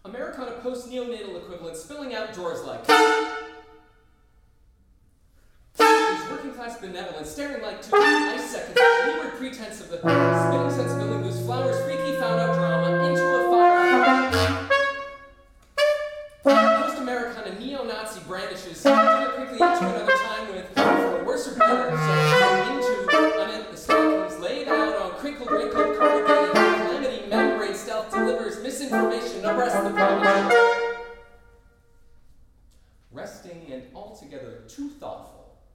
Americana post-neonatal equivalent spilling out drawers like. There's working-class benevolence staring like two ice seconds, leeward pretense of the spinning sensibility whose flowers freaky found out drama into a fire. Post-Americana neo-Nazi brandishes dinner quickly into another time with, for a worse or better, so into the stockings laid out on crinkled, wrinkled, corrugated, calamity, membrane stealth delivers misinformation abreast the prominent. Resting and altogether too thoughtful.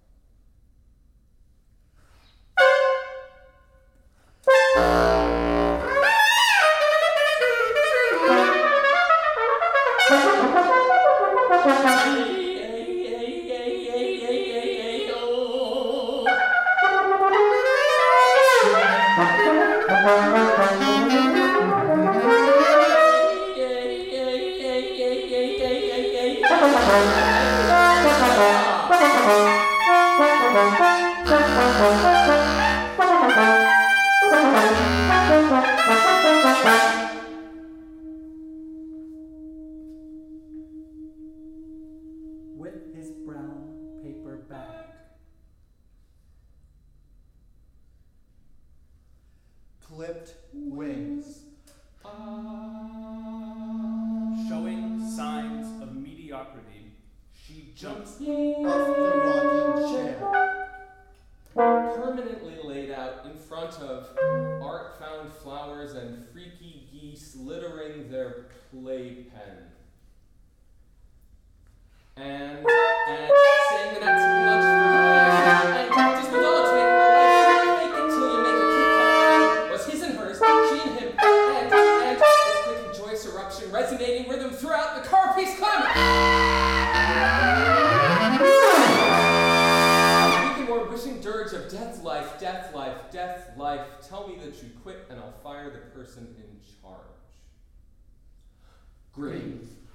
With his brown paper bag, clipped wings, showing signs of mediocrity, she jumps off the rocking chair, Permanently laid out in front of art-found flowers and freaky geese littering their playpen. And saying that that's too much for her, and just the dogs make her life, fake it till you make a Kit Kat was his and hers, she and him, and its quick and joyous eruption resonating rhythm throughout the car piece clamor. Speaking more wishing dirge of death, life, death, life, death, life, tell me that you quit and I'll fire the person in charge. Grave.